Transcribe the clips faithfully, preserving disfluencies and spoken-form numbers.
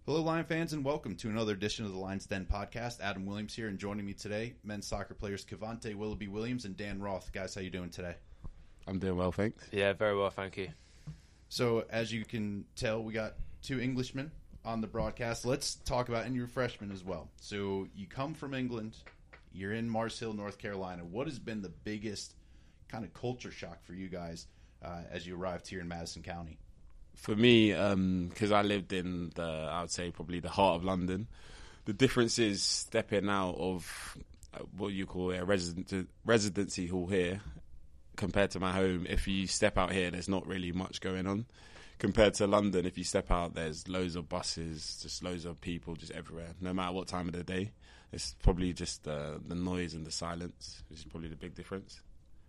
Hello, Lion fans, and welcome to another edition of the Lions Den podcast. Adam Williams here, and joining me today, men's soccer players Cavante Willoughby Williams and Dan Roth. Guys, how you doing today? I'm doing well, thanks. Yeah, very well, thank you. So, as you can tell, we got two Englishmen on the broadcast. Let's talk about, and you're freshmen as well. So, you come from England, you're in Mars Hill, North Carolina. What has been the biggest kind of culture shock for you guys uh, as you arrived here in Madison County? For me, because um, I lived in the, I would say probably the heart of London, the difference is stepping out of uh, what you call a resident, residency hall here compared to my home. If you step out here, there's not really much going on. Compared to London, if you step out, there's loads of buses, just loads of people just everywhere, no matter what time of the day. It's probably just uh, the noise and the silence, which is probably the big difference.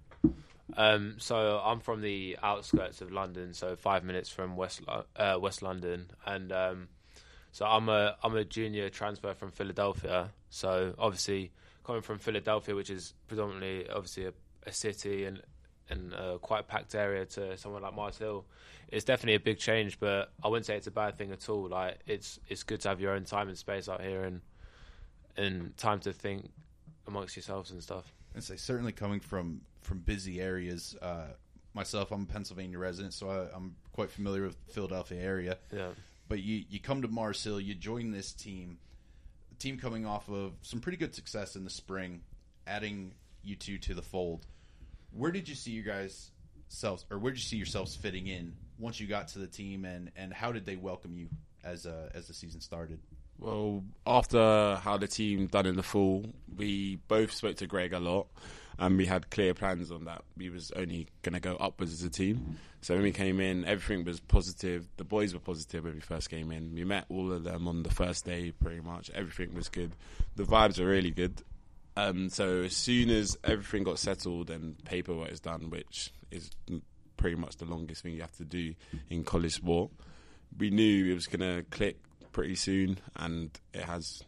Um, so I'm from the outskirts of London, so five minutes from West uh, West London, and um, so I'm a I'm a junior transfer from Philadelphia. So obviously coming from Philadelphia, which is predominantly obviously a, a city and and a quite packed area, to somewhere like Mars Hill, it's definitely a big change. But I wouldn't say it's a bad thing at all. Like it's it's good to have your own time and space out here and and time to think amongst yourselves and stuff. And say certainly coming from from busy areas. Uh, myself, I'm a Pennsylvania resident, so I, I'm quite familiar with the Philadelphia area. Yeah. But you you come to Mars Hill, you join this team, a team coming off of some pretty good success in the spring, adding you two to the fold. Where did you see your guys selves, or where did you see yourselves fitting in once you got to the team, and, and how did they welcome you as uh, as the season started? Well, after how the team done in the fall, we both spoke to Greg a lot, and we had clear plans on that. We was only going to go upwards as a team. So when we came in, everything was positive. The boys were positive when we first came in. We met all of them on the first day, pretty much. Everything was good. The vibes were really good. Um, so as soon as everything got settled and paperwork is done, which is pretty much the longest thing you have to do in college sport, we knew it was going to click pretty soon, and it has.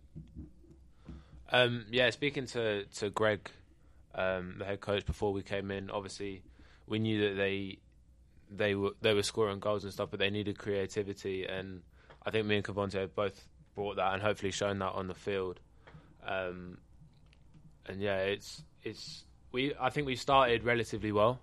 Um, yeah, speaking to to Greg, um, the head coach, before we came in, obviously we knew that they they were they were scoring goals and stuff, but they needed creativity, and I think me and Cavante have both brought that and hopefully shown that on the field. Um, and yeah, it's it's we I think we started relatively well.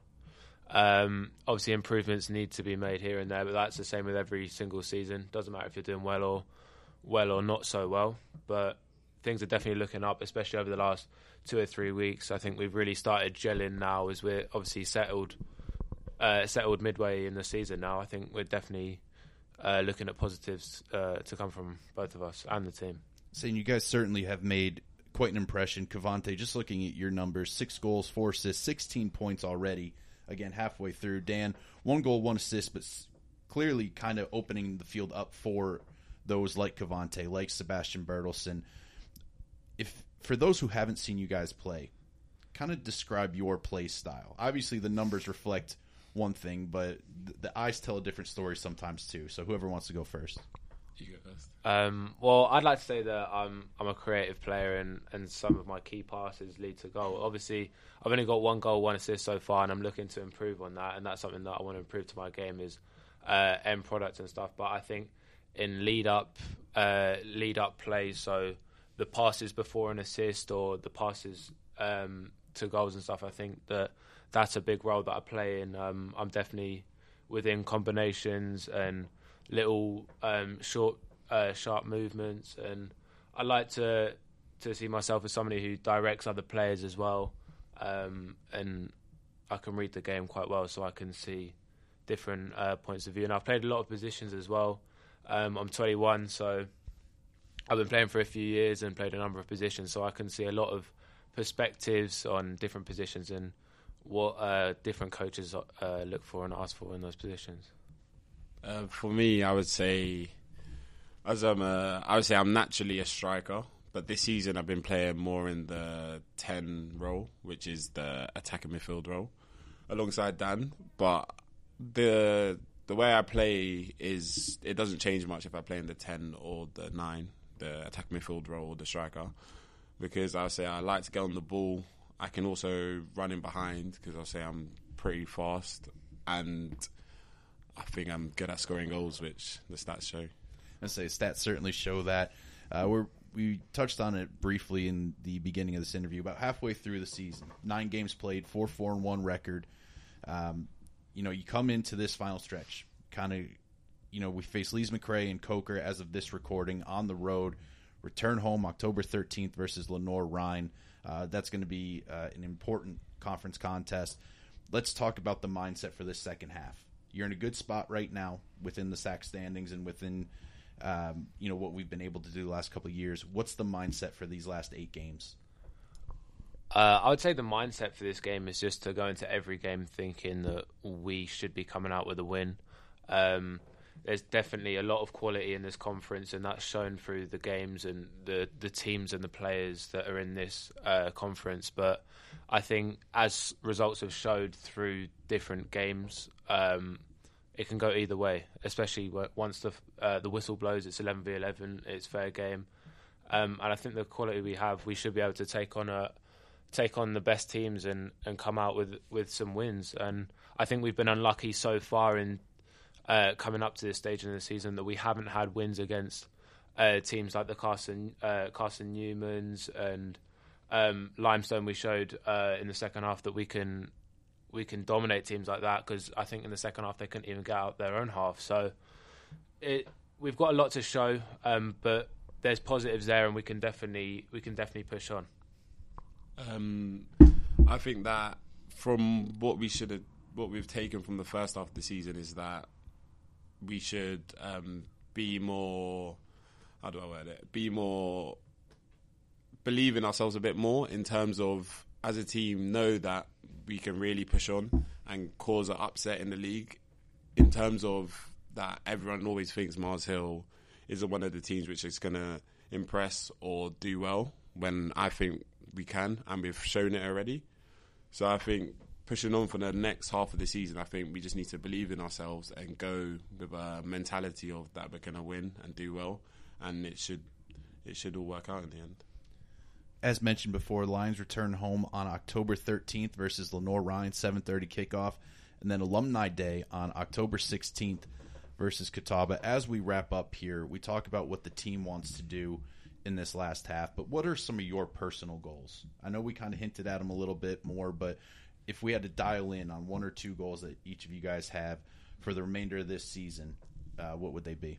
Um, obviously, improvements need to be made here and there, but that's the same with every single season. Doesn't matter if you're doing well or well or not so well, but things are definitely looking up, especially over the last two or three weeks. I think we've really started gelling now as we're obviously settled, uh, settled midway in the season now. I think we're definitely uh, looking at positives uh, to come from both of us and the team. Saying you guys certainly have made quite an impression. Cavante, just looking at your numbers, six goals, four assists, sixteen points already. Again, halfway through. Dan, one goal, one assist, but clearly kind of opening the field up for those like Cavante, like Sebastian Bertelsen. If for those who haven't seen you guys play, kind of describe your play style. Obviously, the numbers reflect one thing, but the eyes tell a different story sometimes too. So whoever wants to go first. You go first. Um, well, I'd like to say that I'm I'm a creative player, and, and some of my key passes lead to goal. Obviously, I've only got one goal, one assist so far, and I'm looking to improve on that. And that's something that I want to improve to my game is uh, end products and stuff. But I think in lead up uh, lead up plays, so the passes before an assist or the passes um, to goals and stuff, I think that that's a big role that I play in. Um, I'm definitely within combinations and little um, short, uh, sharp movements, and I like to to see myself as somebody who directs other players as well, um, and I can read the game quite well, so I can see different uh, points of view. And I've played a lot of positions as well. Um, I'm twenty-one, so I've been playing for a few years and played a number of positions, so I can see a lot of perspectives on different positions and what uh, different coaches uh, look for and ask for in those positions. Uh, for me, I would say, as I'm a, I would say I'm naturally a striker, but this season I've been playing more in the ten role, which is the attacking midfield role, alongside Dan. But the the way I play is it doesn't change much if I play in the ten or the nine, the attacking midfield role or the striker, because I would say I like to get on the ball. I can also run in behind because I'll say I'm pretty fast, and I think I'm good at scoring goals, which the stats show. and say stats certainly show that. Uh, we're we touched on it briefly in the beginning of this interview. About halfway through the season, nine games played, four four and one record. Um, you know, you come into this final stretch, kind of. You know, we face Lees McRae and Coker as of this recording on the road. Return home October thirteenth versus Lenoir-Rhyne. Uh, that's going to be uh, an important conference contest. Let's talk about the mindset for this second half. You're in a good spot right now within the S A C standings and within, um, you know, what we've been able to do the last couple of years. What's the mindset for these last eight games? Uh, I would say the mindset for this game is just to go into every game thinking that we should be coming out with a win. Um, There's definitely a lot of quality in this conference, and that's shown through the games and the, the teams and the players that are in this uh, conference. But I think as results have showed through different games, um, it can go either way, especially once the uh, the whistle blows, it's eleven v eleven, it's fair game. Um, and I think the quality we have, we should be able to take on a take on the best teams and, and come out with, with some wins. And I think we've been unlucky so far in Uh, coming up to this stage in the season that we haven't had wins against uh, teams like the Carson uh, Carson Newmans and um, Limestone. We showed uh, in the second half that we can we can dominate teams like that, because I think in the second half they couldn't even get out their own half. So it we've got a lot to show, um, but there's positives there, and we can definitely we can definitely push on. Um, I think that from what we should have, what we've taken from the first half of the season is that we should um, be more, how do I word it, be more, believe in ourselves a bit more in terms of, as a team, know that we can really push on and cause an upset in the league, in terms of that everyone always thinks Mars Hill isn't one of the teams which is going to impress or do well, when I think we can, and we've shown it already. So I think pushing on for the next half of the season, I think we just need to believe in ourselves and go with a mentality of that we're going to win and do well, and it should it should all work out in the end. As mentioned before, Lions return home on October thirteenth versus Lenoir-Rhyne, seven thirty kickoff, and then Alumni Day on October sixteenth versus Catawba. As we wrap up here, we talk about what the team wants to do in this last half, but what are some of your personal goals? I know we kind of hinted at them a little bit more, but if we had to dial in on one or two goals that each of you guys have for the remainder of this season, uh, what would they be?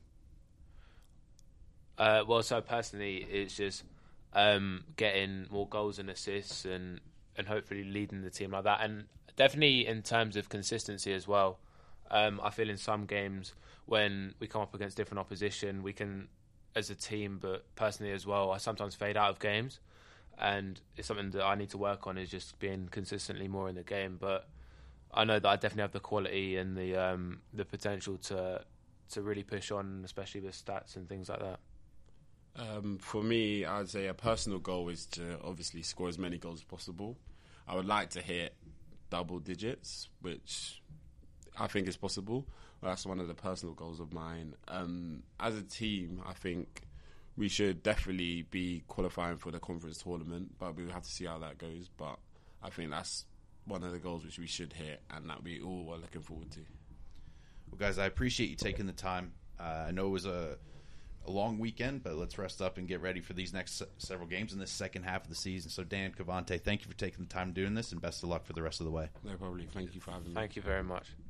Uh, well, so personally, it's just um, getting more goals and assists and, and hopefully leading the team like that. And definitely in terms of consistency as well. Um, I feel in some games when we come up against different opposition, we can, as a team, but personally as well, I sometimes fade out of games. And it's something that I need to work on, is just being consistently more in the game. But I know that I definitely have the quality and the um, the potential to to really push on, especially with stats and things like that. Um, for me, I'd say a personal goal is to obviously score as many goals as possible. I would like to hit double digits, which I think is possible. That's one of the personal goals of mine. Um, as a team, I think we should definitely be qualifying for the conference tournament, but we will have to see how that goes. But I think that's one of the goals which we should hit and that we all are looking forward to. Well, guys, I appreciate you taking the time. Uh, I know it was a, a long weekend, but let's rest up and get ready for these next se- several games in this second half of the season. So, Dan, Cavante, thank you for taking the time doing this, and best of luck for the rest of the way. No problem. Thank you for having me. Thank you very much.